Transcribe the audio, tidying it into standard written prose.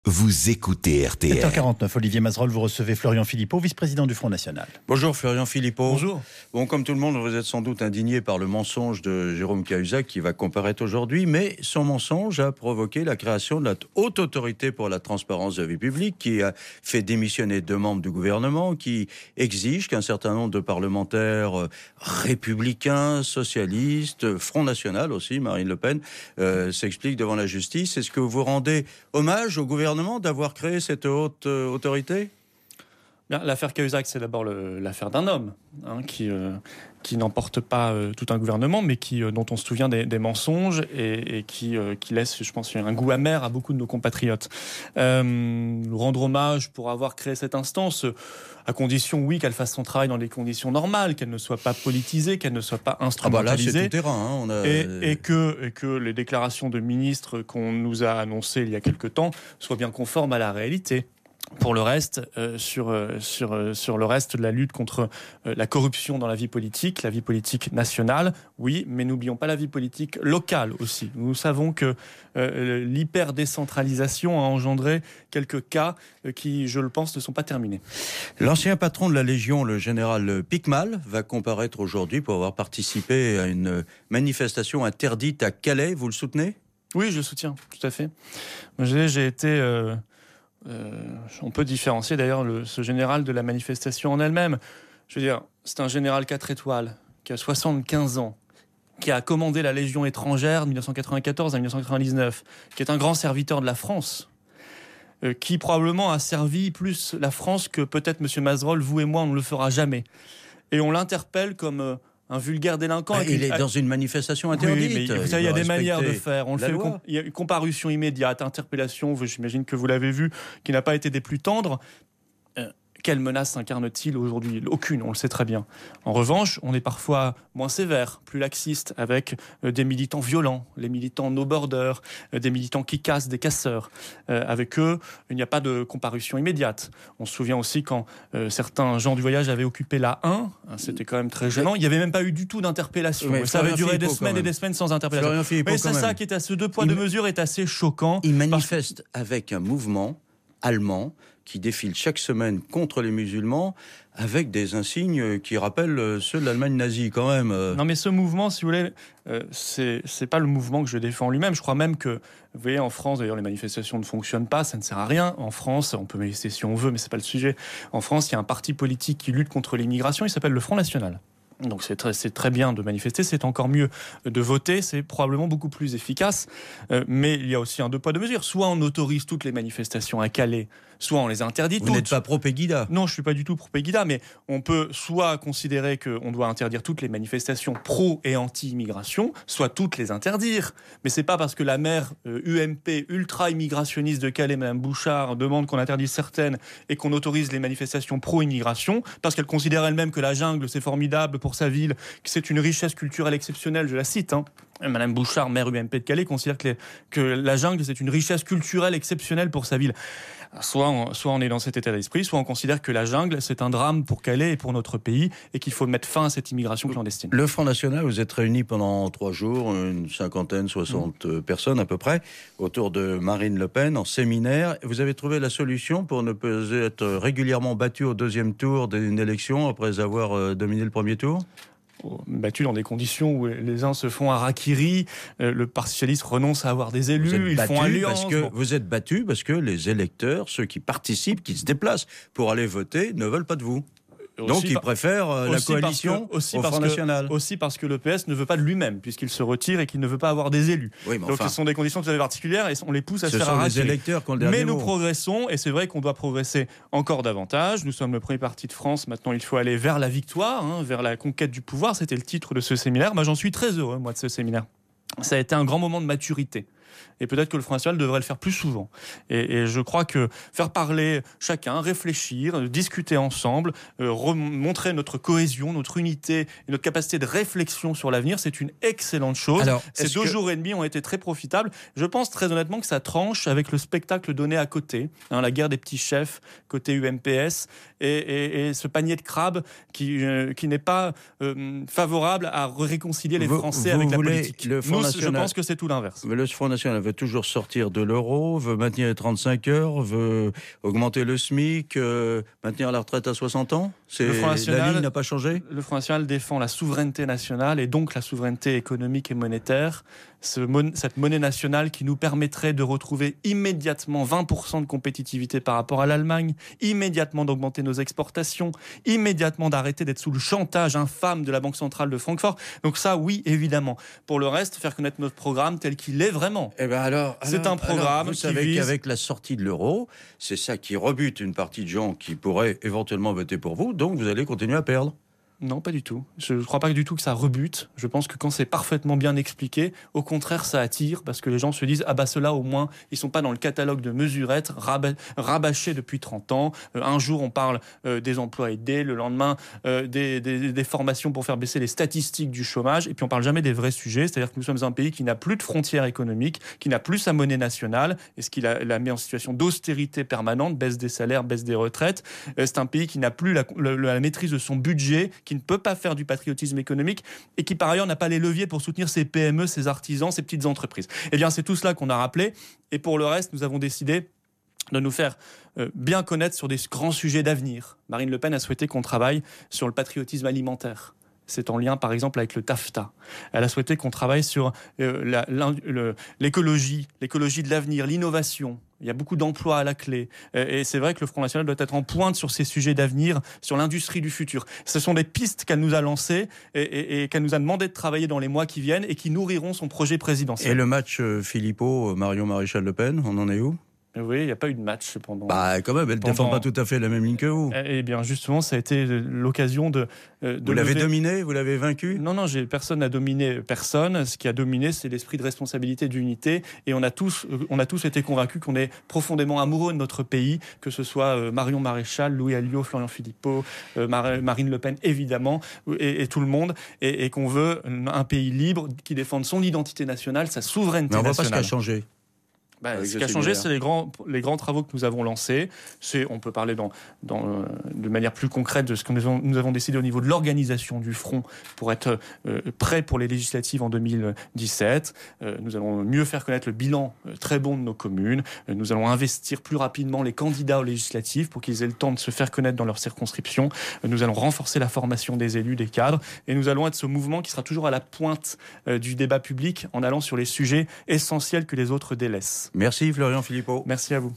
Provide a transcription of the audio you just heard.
Vous écoutez RTL. 7h49, Olivier Mazerolle, vous recevez Florian Philippot, vice-président du Front National. Bonjour Florian Philippot. Bonjour. Bon, comme tout le monde, vous êtes sans doute indigné par le mensonge de Jérôme Cahuzac qui va comparaître aujourd'hui, mais son mensonge a provoqué la création de la Haute Autorité pour la transparence de la vie publique qui a fait démissionner 2 membres du gouvernement, qui exige qu'un certain nombre de parlementaires républicains, socialistes, Front National aussi, Marine Le Pen, s'expliquent devant la justice. Est-ce que vous rendez hommage au gouvernement d'avoir créé cette haute autorité ? Bien, l'affaire Cahuzac, c'est d'abord l'affaire d'un homme qui n'emporte pas tout un gouvernement, mais dont on se souvient des mensonges et qui laisse, je pense, un goût amer à beaucoup de nos compatriotes. Rendre hommage pour avoir créé cette instance, à condition, oui, qu'elle fasse son travail dans des conditions normales, qu'elle ne soit pas politisée, qu'elle ne soit pas instrumentalisée. Là, c'est tout terrain. Et que les déclarations de ministres qu'on nous a annoncées il y a quelque temps soient bien conformes à la réalité. Pour le reste, sur le reste de la lutte contre la corruption dans la vie politique nationale, oui, mais n'oublions pas la vie politique locale aussi. Nous savons que l'hyper-décentralisation a engendré quelques cas qui, je le pense, ne sont pas terminés. L'ancien patron de la Légion, le général Picmal, va comparaître aujourd'hui pour avoir participé à une manifestation interdite à Calais. Vous le soutenez ? Oui, je le soutiens, tout à fait. J'ai été... on peut différencier d'ailleurs ce général de la manifestation en elle-même. Je veux dire, c'est un général 4 étoiles qui a 75 ans, qui a commandé la Légion étrangère de 1994 à 1999, qui est un grand serviteur de la France, qui probablement a servi plus la France que peut-être M. Mazerolle, vous et moi, on ne le fera jamais. Et on l'interpelle comme... un vulgaire délinquant. Il est dans une manifestation interdite. Oui, mais vous savez, il y a des manières de faire. On le fait. Il y a une comparution immédiate, interpellation, j'imagine que vous l'avez vu, qui n'a pas été des plus tendres. Quelle menace incarne-t-il aujourd'hui ? Aucune, on le sait très bien. En revanche, on est parfois moins sévère, plus laxiste, avec des militants violents, les militants no border, des militants qui cassent, des casseurs. Avec eux, il n'y a pas de comparution immédiate. On se souvient aussi quand certains gens du voyage avaient occupé la 1, c'était quand même très gênant. Il n'y avait même pas eu du tout d'interpellation. Ça avait duré des semaines et des semaines sans interpellation. Mais c'est ça qui est à ce 2 poids 2 mesures est assez choquant. Il manifeste avec un mouvement allemand qui défile chaque semaine contre les musulmans avec des insignes qui rappellent ceux de l'Allemagne nazie quand même. Non mais ce mouvement, si vous voulez, c'est pas le mouvement que je défends lui-même. Je crois même que, vous voyez, en France, d'ailleurs les manifestations ne fonctionnent pas, ça ne sert à rien. En France, on peut manifester si on veut, mais c'est pas le sujet. En France, il y a un parti politique qui lutte contre l'immigration, il s'appelle le Front National. Donc c'est très bien de manifester, c'est encore mieux de voter, c'est probablement beaucoup plus efficace. Mais il y a aussi un 2 poids 2 mesures. Soit on autorise toutes les manifestations à Calais, soit on les interdit toutes. Vous n'êtes pas pro-Pegida ? Non, je ne suis pas du tout pro-Pegida, mais on peut soit considérer qu'on doit interdire toutes les manifestations pro- et anti-immigration, soit toutes les interdire. Mais c'est pas parce que la maire UMP, ultra-immigrationniste de Calais, Mme Bouchard, demande qu'on interdise certaines et qu'on autorise les manifestations pro-immigration, parce qu'elle considère elle-même que la jungle, c'est formidable pour sa ville, que c'est une richesse culturelle exceptionnelle, je la cite. Madame Bouchard, maire UMP de Calais, considère que la jungle, c'est une richesse culturelle exceptionnelle pour sa ville. Soit on est dans cet état d'esprit, soit on considère que la jungle, c'est un drame pour Calais et pour notre pays, et qu'il faut mettre fin à cette immigration clandestine. Le Front National, vous êtes réunis pendant 3 jours, une 50, 60 personnes à peu près, autour de Marine Le Pen, en séminaire. Vous avez trouvé la solution pour ne pas être régulièrement battu au 2e tour d'une élection après avoir dominé le 1er tour ? Battu dans des conditions où les uns se font harakiri, le Parti socialiste renonce à avoir des élus, ils font alliance. Vous êtes battu parce que les électeurs, ceux qui participent, qui se déplacent pour aller voter, ne veulent pas de vous. Donc ils préfèrent la coalition au Front National. Aussi parce que le PS ne veut pas de lui-même, puisqu'il se retire et qu'il ne veut pas avoir des élus. Oui, donc ce sont des conditions tout à fait particulières et on les pousse à se faire arracher. Ce sont les électeurs qui ont le dernier mot. Mais nous progressons, et c'est vrai qu'on doit progresser encore davantage. Nous sommes le premier parti de France, maintenant il faut aller vers la victoire, vers la conquête du pouvoir. C'était le titre de ce séminaire. J'en suis très heureux, moi, de ce séminaire. Ça a été un grand moment de maturité. Et peut-être que le Front National devrait le faire plus souvent. Et je crois que faire parler chacun, réfléchir, discuter ensemble, montrer notre cohésion, notre unité et notre capacité de réflexion sur l'avenir, c'est une excellente chose. Alors, ces 2 jours et demi ont été très profitables. Je pense très honnêtement que ça tranche avec le spectacle donné à côté, la guerre des petits chefs côté UMPS, et ce panier de crabes qui n'est pas favorable à réconcilier les Français avec la politique. Je pense que c'est tout l'inverse. Mais le Front National nationale veut toujours sortir de l'euro, veut maintenir les 35 heures, veut augmenter le SMIC, maintenir la retraite à 60 ans. La ligne n'a pas changé. Le Front National défend la souveraineté nationale et donc la souveraineté économique et monétaire. Cette monnaie nationale qui nous permettrait de retrouver immédiatement 20% de compétitivité par rapport à l'Allemagne, immédiatement d'augmenter nos exportations, immédiatement d'arrêter d'être sous le chantage infâme de la Banque centrale de Francfort. Donc ça, oui, évidemment. Pour le reste, faire connaître notre programme tel qu'il est vraiment. C'est un programme vous savez qu'avec la sortie de l'euro, c'est ça qui rebute une partie de gens qui pourraient éventuellement voter pour vous, donc vous allez continuer à perdre. Non, pas du tout. Je ne crois pas du tout que ça rebute. Je pense que quand c'est parfaitement bien expliqué, au contraire, ça attire parce que les gens se disent « Ah bah ceux-là, au moins, ils sont pas dans le catalogue de mesurettes rabâchés depuis 30 ans. Un jour, on parle des emplois aidés, le lendemain, des formations pour faire baisser les statistiques du chômage. Et puis, on parle jamais des vrais sujets. C'est-à-dire que nous sommes un pays qui n'a plus de frontières économiques, qui n'a plus sa monnaie nationale et ce qui la met en situation d'austérité permanente, baisse des salaires, baisse des retraites. C'est un pays qui n'a plus la maîtrise de son budget, qui ne peut pas faire du patriotisme économique et qui par ailleurs n'a pas les leviers pour soutenir ses PME, ses artisans, ses petites entreprises. Eh bien, c'est tout cela qu'on a rappelé. Et pour le reste, nous avons décidé de nous faire bien connaître sur des grands sujets d'avenir. Marine Le Pen a souhaité qu'on travaille sur le patriotisme alimentaire. C'est en lien, par exemple, avec le TAFTA. Elle a souhaité qu'on travaille sur l'écologie de l'avenir, l'innovation. Il y a beaucoup d'emplois à la clé. Et c'est vrai que le Front National doit être en pointe sur ces sujets d'avenir, sur l'industrie du futur. Ce sont des pistes qu'elle nous a lancées et qu'elle nous a demandé de travailler dans les mois qui viennent et qui nourriront son projet présidentiel. Et le match Philippot-Marion Maréchal-Le Pen, on en est où ? Oui, il n'y a pas eu de match cependant. Quand même, elle ne défend pas tout à fait la même ligne que vous. Eh bien, justement, ça a été l'occasion de vous l'avez dominé ? Vous l'avez vaincu ? Non, personne n'a dominé personne. Ce qui a dominé, c'est l'esprit de responsabilité, d'unité. Et on a tous été convaincus qu'on est profondément amoureux de notre pays, que ce soit Marion Maréchal, Louis Alliot, Florian Philippot, Marine Le Pen, évidemment, et tout le monde, et qu'on veut un pays libre qui défende son identité nationale, sa souveraineté nationale. Mais on ne voit pas ce qui a changé. Ce qui a changé, c'est les grands travaux que nous avons lancés. On peut parler de manière plus concrète de ce que nous avons décidé au niveau de l'organisation du front pour être prêt pour les législatives en 2017. Nous allons mieux faire connaître le bilan très bon de nos communes. Nous allons investir plus rapidement les candidats aux législatives pour qu'ils aient le temps de se faire connaître dans leur circonscription. Nous allons renforcer la formation des élus, des cadres. Et nous allons être ce mouvement qui sera toujours à la pointe du débat public en allant sur les sujets essentiels que les autres délaissent. Merci Florian Philippot. Merci à vous.